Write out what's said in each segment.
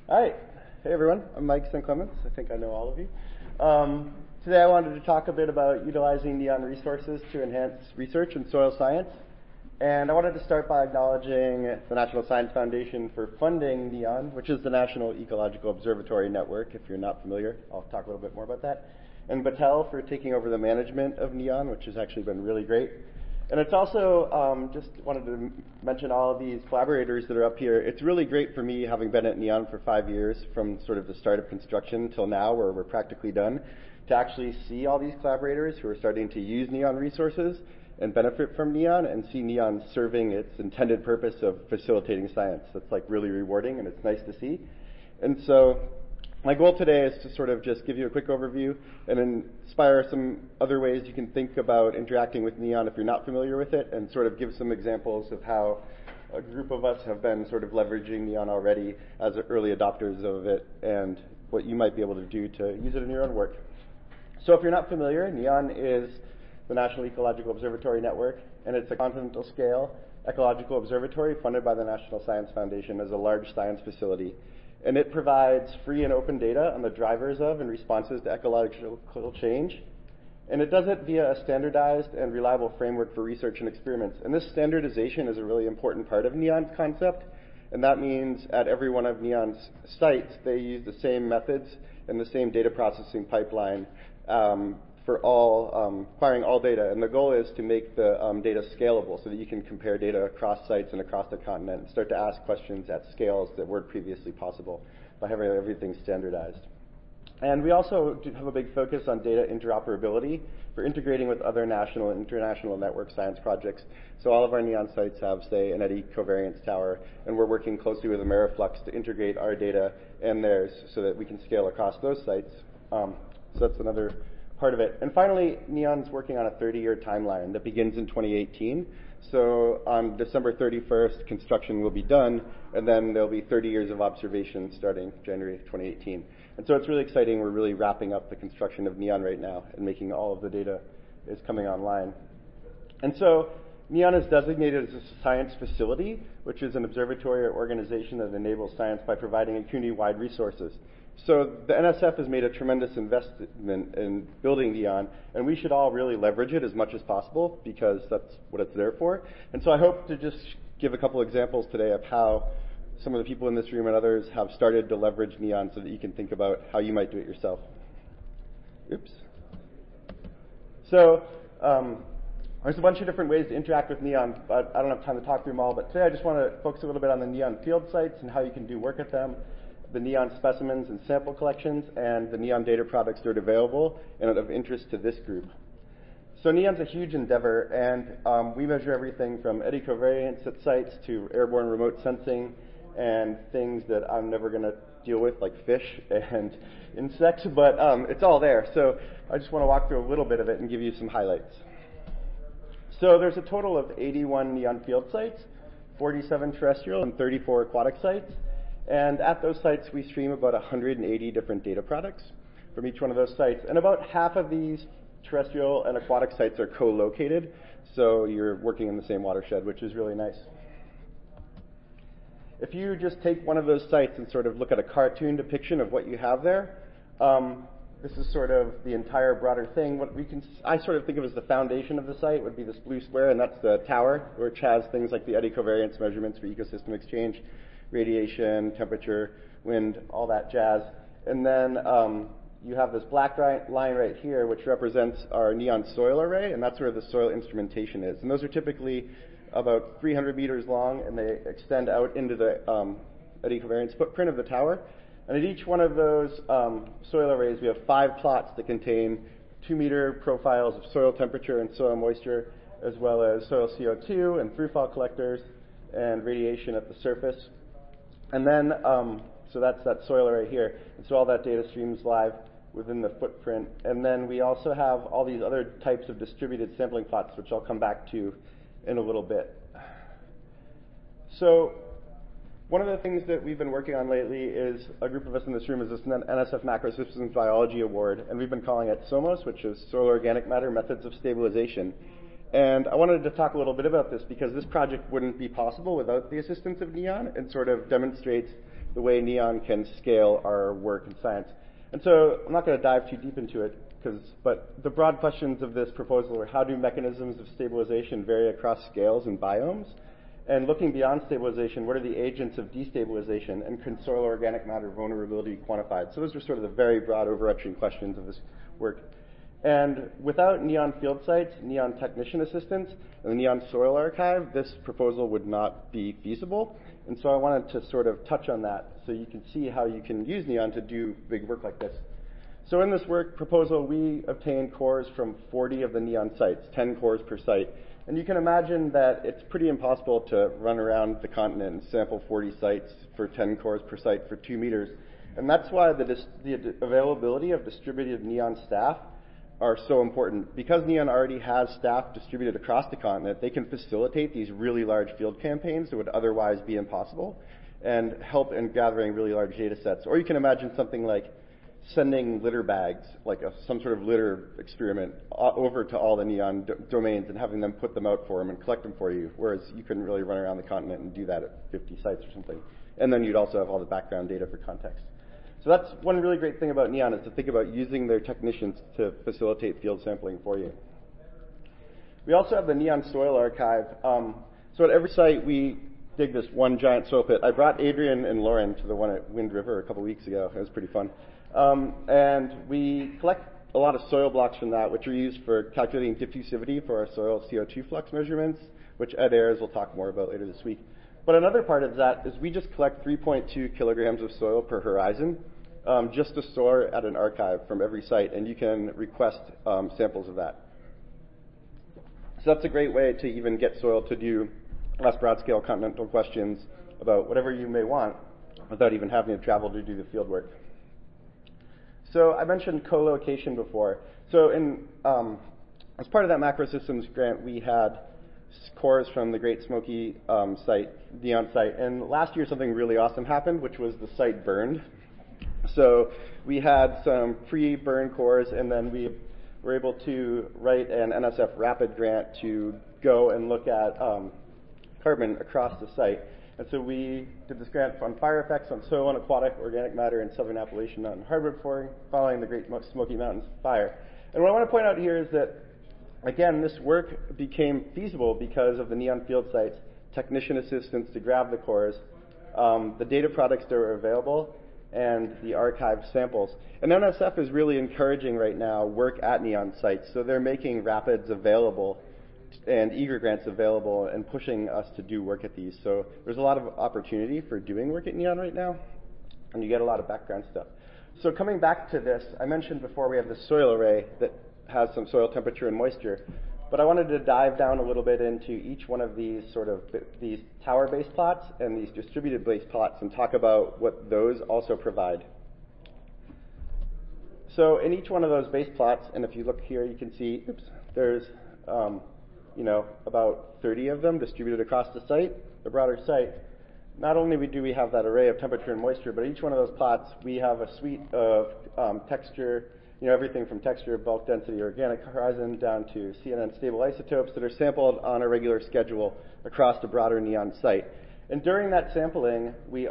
Hi. Hey, everyone. I'm Mike St. Clements. I think I know all of you. Today I wanted to talk a bit about utilizing NEON resources to enhance research in soil science. And I wanted to start by acknowledging the National Science Foundation for funding NEON, which is the National Ecological Observatory Network. If you're not familiar, I'll talk a little bit more about that. And Battelle for taking over the management of NEON, which has actually been really great. And it's also, just wanted to mention all of these collaborators that are up here. It's really great for me, having been at NEON for 5 years, from sort of the start of construction till now, where we're practically done, to actually see all these collaborators who are starting to use NEON resources and benefit from NEON, and see NEON serving its intended purpose of facilitating science. That's like really rewarding, and it's nice to see. And so my goal today is to sort of just give you a quick overview and inspire some other ways you can think about interacting with NEON if you're not familiar with it, and sort of give some examples of how a group of us have been sort of leveraging NEON already as early adopters of it, and what you might be able to do to use it in your own work. So if you're not familiar, NEON is the National Ecological Observatory Network, and it's a continental scale ecological observatory funded by the National Science Foundation as a large science facility. And it provides free and open data on the drivers of and responses to ecological change. And it does it via a standardized and reliable framework for research and experiments. And this standardization is a really important part of NEON's concept. And that means at every one of NEON's sites, they use the same methods and the same data processing pipeline for acquiring all data. And the goal is to make the data scalable so that you can compare data across sites and across the continent and start to ask questions at scales that weren't previously possible by having everything standardized. And we also do have a big focus on data interoperability for integrating with other national and international network science projects. So all of our NEON sites have, say, an eddy covariance tower, and we're working closely with Ameriflux to integrate our data and theirs so that we can scale across those sites. So that's another part of it. And finally, NEON's working on a 30-year timeline that begins in 2018. So on December 31st, construction will be done, and then there'll be 30 years of observation starting January 2018. And so it's really exciting. We're really wrapping up the construction of NEON right now and making all of the data is coming online. And so NEON is designated as a science facility, which is an observatory or organization that enables science by providing community-wide resources. So the NSF has made a tremendous investment in building NEON, and we should all really leverage it as much as possible because that's what it's there for. And so I hope to just give a couple examples today of how some of the people in this room and others have started to leverage NEON so that you can think about how you might do it yourself. Oops. So there's a bunch of different ways to interact with NEON, but I don't have time to talk through them all. But today I just want to focus a little bit on the NEON field sites and how you can do work at them, the NEON specimens and sample collections, and the NEON data products that are available and of interest to this group. So NEON's a huge endeavor, and we measure everything from eddy covariance at sites to airborne remote sensing and things that I'm never going to deal with, like fish and insects, but it's all there. So I just want to walk through a little bit of it and give you some highlights. So there's a total of 81 NEON field sites, 47 terrestrial and 34 aquatic sites. And at those sites, we stream about 180 different data products from each one of those sites. And about half of these terrestrial and aquatic sites are co-located, so you're working in the same watershed, which is really nice. If you just take one of those sites and sort of look at a cartoon depiction of what you have there, this is sort of the entire broader thing. I sort of think of as the foundation of the site would be this blue square, and that's the tower, which has things like the eddy covariance measurements for ecosystem exchange, radiation, temperature, wind, all that jazz. And then you have this black line right here, which represents our NEON soil array, and that's where the soil instrumentation is. And those are typically about 300 meters long, and they extend out into the eddy covariance footprint of the tower. And at each one of those soil arrays, we have 5 plots that contain 2-meter profiles of soil temperature and soil moisture, as well as soil CO2 and through-fall collectors and radiation at the surface. And then, so that's that soil array here. And so all that data streams live within the footprint. And then we also have all these other types of distributed sampling plots, which I'll come back to in a little bit. So one of the things that we've been working on lately is, a group of us in this room, is this NSF Macrosystems Biology Award, and we've been calling it SOMOS, which is Soil Organic Matter Methods of Stabilization. And I wanted to talk a little bit about this because this project wouldn't be possible without the assistance of NEON, and sort of demonstrates the way NEON can scale our work in science. And so I'm not going to dive too deep into it, but the broad questions of this proposal are: how do mechanisms of stabilization vary across scales and biomes? And looking beyond stabilization, what are the agents of destabilization, and can soil organic matter vulnerability be quantified? So those are sort of the very broad overarching questions of this work. And without NEON field sites, NEON technician assistance, and the NEON soil archive, this proposal would not be feasible. And so I wanted to sort of touch on that so you can see how you can use NEON to do big work like this. So in this work proposal, we obtained cores from 40 of the NEON sites, 10 cores per site. And you can imagine that it's pretty impossible to run around the continent and sample 40 sites for 10 cores per site for 2 meters. And that's why the availability of distributed NEON staff are so important. Because NEON already has staff distributed across the continent, they can facilitate these really large field campaigns that would otherwise be impossible and help in gathering really large data sets. Or you can imagine something like sending litter bags, like some sort of litter experiment, over to all the NEON domains and having them put them out for them and collect them for you, whereas you couldn't really run around the continent and do that at 50 sites or something. And then you'd also have all the background data for context. So that's one really great thing about NEON, is to think about using their technicians to facilitate field sampling for you. We also have the NEON soil archive. So at every site we dig this one giant soil pit. I brought Adrian and Lauren to the one at Wind River a couple weeks ago. It was pretty fun. And we collect a lot of soil blocks from that, which are used for calculating diffusivity for our soil CO2 flux measurements, which Ed Ayers will talk more about later this week. But another part of that is we just collect 3.2 kilograms of soil per horizon, just to store at an archive from every site, and you can request samples of that. So that's a great way to even get soil to do less broad-scale continental questions about whatever you may want without even having to travel to do the field work. So I mentioned co-location before. So as part of that macrosystems grant, we had cores from the Great Smoky site, NEON site. And last year something really awesome happened, which was the site burned. So we had some pre-burn cores, and then we were able to write an NSF Rapid grant to go and look at carbon across the site. And so we did this grant on fire effects on soil and aquatic organic matter in southern Appalachia Mountain hardwood following the Great Smoky Mountains fire. And what I want to point out here is that, again, this work became feasible because of the NEON field sites, technician assistance to grab the cores, the data products that were available, and the archived samples. And NSF is really encouraging right now work at NEON sites, so they're making rapids available and eager grants available and pushing us to do work at these. So there's a lot of opportunity for doing work at NEON right now, and you get a lot of background stuff. So coming back to this, I mentioned before we have this soil array that has some soil temperature and moisture, but I wanted to dive down a little bit into each one of these these tower-based plots and these distributed-based plots and talk about what those also provide. So in each one of those base plots, and if you look here, you can see, there's about 30 of them distributed across the site, the broader site. Not only do we have that array of temperature and moisture, but each one of those plots, we have a suite of texture, everything from texture, bulk density, organic horizon, down to CNN stable isotopes that are sampled on a regular schedule across the broader NEON site. And during that sampling, you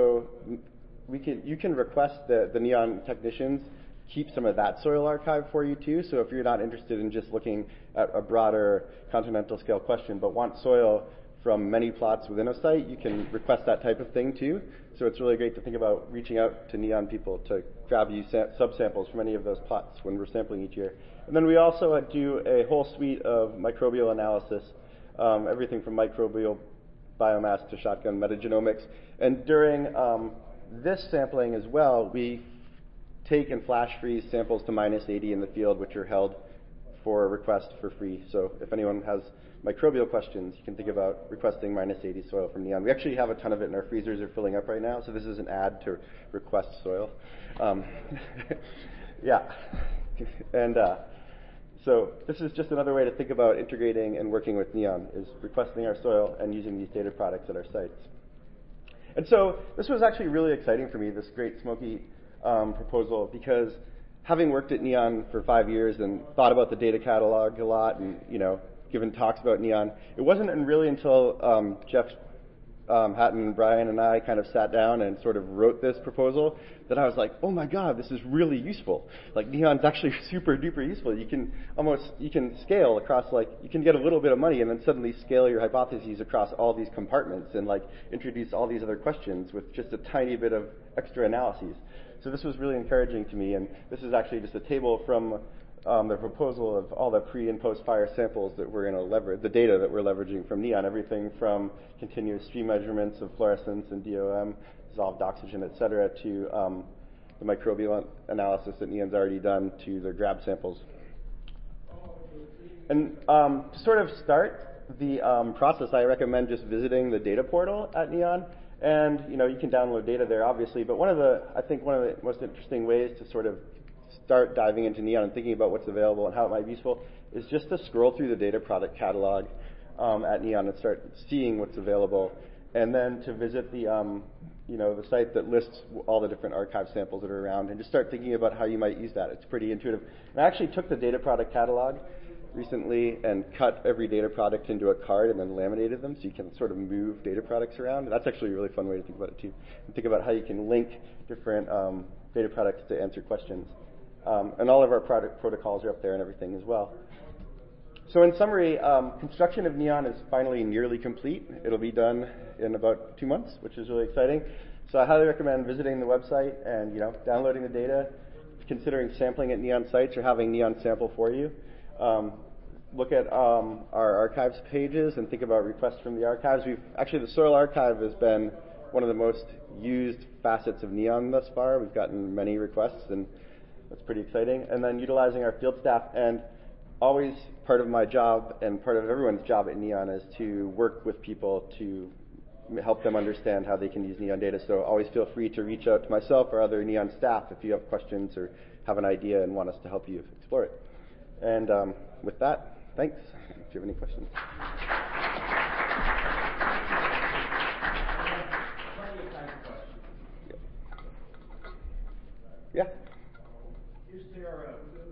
can request the NEON technicians keep some of that soil archive for you too. So if you're not interested in just looking at a broader continental scale question, but want soil from many plots within a site, you can request that type of thing too. So it's really great to think about reaching out to NEON people to grab you subsamples from any of those plots when we're sampling each year. And then we also do a whole suite of microbial analysis, everything from microbial biomass to shotgun metagenomics. And during this sampling as well, we take and flash freeze samples to -80 in the field, which are held for a request for free. So if anyone has microbial questions, you can think about requesting -80 soil from NEON. We actually have a ton of it, and our freezers are filling up right now, so this is an ad to request soil. Yeah. And so this is just another way to think about integrating and working with NEON, is requesting our soil and using these data products at our sites. And so this was actually really exciting for me, this Great Smoky proposal, because having worked at NEON for 5 years and thought about the data catalog a lot and, given talks about NEON, it wasn't really until Jeff Hatton, Brian, and I kind of sat down and sort of wrote this proposal, that I was like, oh my god, this is really useful. Like, Neon's actually super duper useful. You can scale across, like, you can get a little bit of money and then suddenly scale your hypotheses across all these compartments and, like, introduce all these other questions with just a tiny bit of extra analyses. So this was really encouraging to me, and this is actually just a table from the proposal of all the pre and post fire samples that we're going to leverage, the data that we're leveraging from Neon, everything from continuous stream measurements of fluorescence and DOM, dissolved oxygen, et cetera, to the microbial analysis that Neon's already done to the grab samples. And to sort of start the process, I recommend just visiting the data portal at Neon. And you can download data there, obviously. But I think one of the most interesting ways to sort of start diving into Neon and thinking about what's available and how it might be useful is just to scroll through the data product catalog at Neon and start seeing what's available, and then to visit the the site that lists all the different archive samples that are around, and just start thinking about how you might use that. It's pretty intuitive. And I actually took the data product catalog recently and cut every data product into a card and then laminated them so you can sort of move data products around. That's actually a really fun way to think about it too. And think about how you can link different data products to answer questions. And all of our product protocols are up there and everything as well. So in summary, construction of Neon is finally nearly complete. It'll be done in about 2 months, which is really exciting. So I highly recommend visiting the website and downloading the data, considering sampling at Neon sites or having Neon sample for you. Look at our archives pages and think about requests from the archives. The Soil Archive has been one of the most used facets of Neon thus far. We've gotten many requests, and that's pretty exciting. And then utilizing our field staff, and always part of my job and part of everyone's job at Neon is to work with people to help them understand how they can use Neon data. So always feel free to reach out to myself or other Neon staff if you have questions or have an idea and want us to help you explore it. And with that, thanks. If you have any questions. Yeah. Is there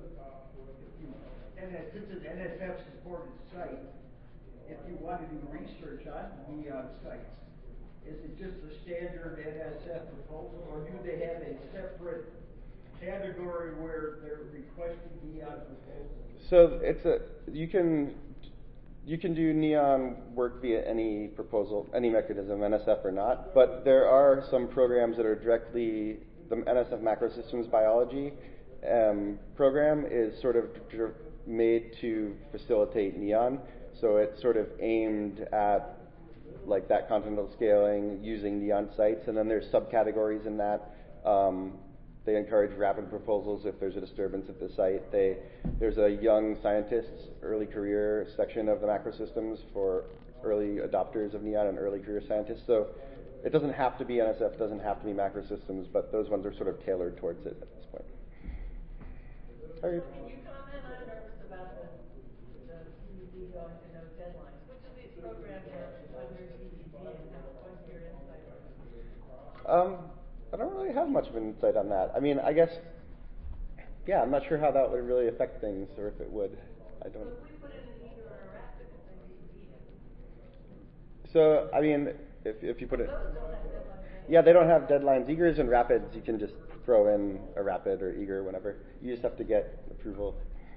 this is an NSF-supported site, if you want to do research on Neon sites, is it just the standard NSF proposal, or do they have a separate category where they're requesting Neon proposals? So you can do Neon work via any proposal, any mechanism, NSF or not, but there are some programs that are directly, the NSF Macrosystems Biology program is sort of made to facilitate Neon, so it's sort of aimed at like that continental scaling using Neon sites, and then there's subcategories in that. They encourage rapid proposals if there's a disturbance at the site. There's a young scientists early career section of the macrosystems for early adopters of Neon and early career scientists. So it doesn't have to be NSF, doesn't have to be macrosystems, but those ones are sort of tailored towards it at this point. Can you comment? I'm nervous about the CDD going to no deadlines. Which of these programs are under CDD, and what's your insight on it? I don't really have much of an insight on that. I mean, I guess, yeah, I'm not sure how that would really affect things, or if it would. I don't. So if we put it in either or a rapid, it's a CDD. So, I mean, if you put it, Those don't have deadlines. yeah, they don't have deadlines. Eagers and rapids, you can just throw in a rapid or eager, whenever. You just have to get approval.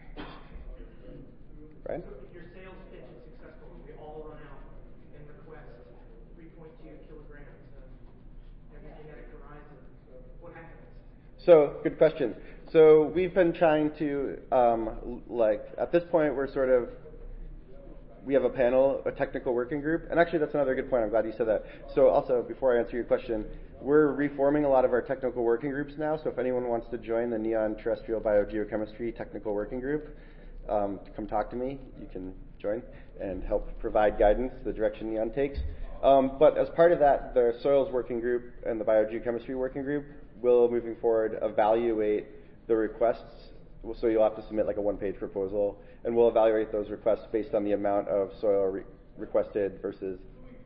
Right? So if your sales pitch is successful, we all run out and request 3.2 kilograms of genetic horizon, what happens? So, good question. So we've been trying to, at this point, we have a panel, a technical working group, and actually that's another good point. I'm glad you said that. So also, before I answer your question, we're reforming a lot of our technical working groups now. So if anyone wants to join the Neon Terrestrial Biogeochemistry Technical Working Group, come talk to me. You can join and help provide guidance, the direction Neon takes. But as part of that, the Soils Working Group and the Biogeochemistry Working Group will, moving forward, evaluate the requests. So you'll have to submit like a one-page proposal, and we'll evaluate those requests based on the amount of soil requested versus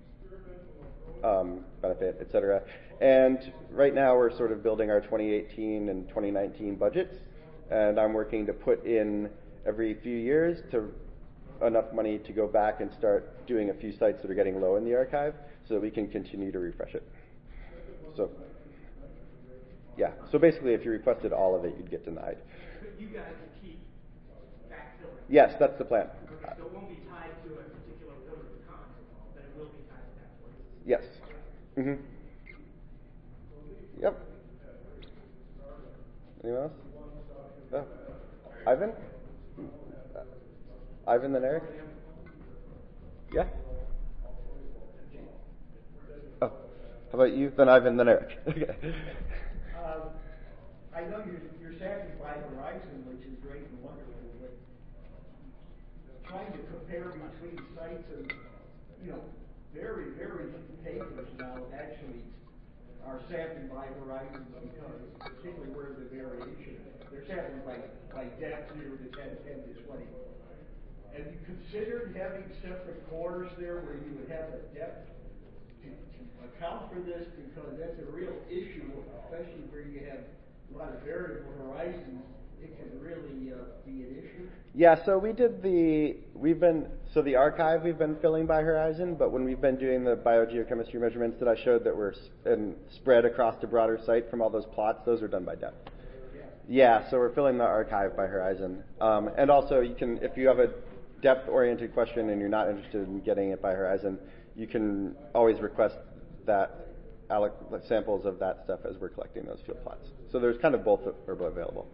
benefit, et cetera. And right now we're sort of building our 2018 and 2019 budgets, and I'm working to put in every few years to enough money to go back and start doing a few sites that are getting low in the archive so that we can continue to refresh it. So, yeah. So basically, if you requested all of it, you'd get denied. But you guys keep backfilling? Yes, that's the plan. Okay, so it won't be tied to a particular order of time, but it will be tied to that place? Yes. Mm-hmm. Yep. Anyone else? Oh. Ivan? Ivan, then Eric? Yeah? Oh. How about you? Then Ivan, then Eric. Okay. I know you're saddened by Verizon, which is great and wonderful, but trying to compare between sites and, very, very few papers now actually are sampled by Verizon because, particularly where the variation, they're sampled by depth 0 to 10, 10 to 20. Have you considered having separate corners there where you would have a depth to account for this? Because that's a real issue, especially where you have a lot of variable horizons. It can really be an issue. Yeah, so the archive we've been filling by horizon, but when we've been doing the biogeochemistry measurements that I showed that were spread across the broader site from all those plots, those are done by depth. Yeah, so we're filling the archive by horizon. And also, you can, if you have a depth-oriented question and you're not interested in getting it by horizon, you can always request that samples of that stuff as we're collecting those field plots. So there's kind of both are available.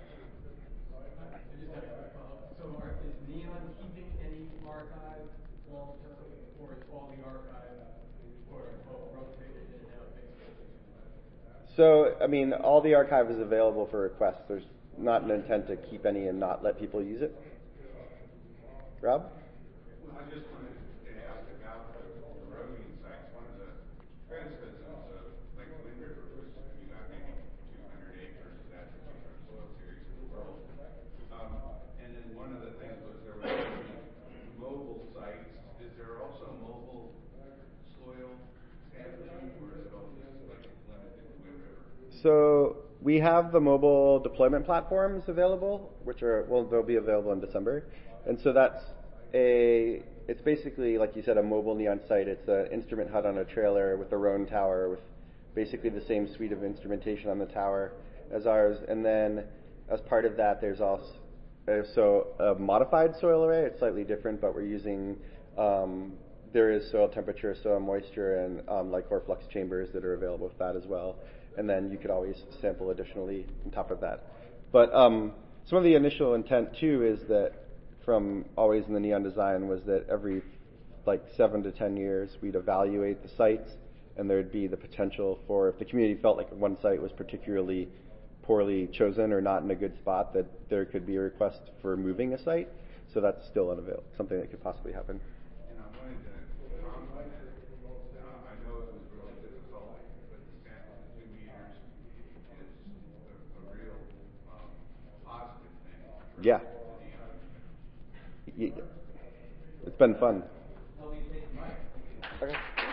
So is NEON keeping any archive long term, or is all the archive quote unquote rotated in and out basically? So, I mean, all the archive is available for requests. There's not an intent to keep any and not let people use it. Rob? I just wanted to ask about the roving sites. One of the criticisms of Lake Wind River was you got maybe 200 acres of that particular soil series in the world. And then one of the things was there were mobile sites. Is there also mobile soil sampling, or is it all just like limited to Wind River? So we have the mobile deployment platforms available, which they'll be available in December. And so it's basically, like you said, a mobile NEON site. It's an instrument hut on a trailer with a Roan tower with basically the same suite of instrumentation on the tower as ours. And then as part of that, there's also a modified soil array. It's slightly different, but we're using, there is soil temperature, soil moisture, and Lichor flux chambers that are available with that as well. And then you could always sample additionally on top of that. But some of the initial intent, too, is that from always in the NEON design was that every 7 to 10 years we'd evaluate the sites, and there'd be the potential for, if the community felt like one site was particularly poorly chosen or not in a good spot, that there could be a request for moving a site. So that's still something that could possibly happen. And I wanted to compliment I know it was really difficult, but the sample of 2 meters is a real positive thing. Yeah. It's been fun. Okay.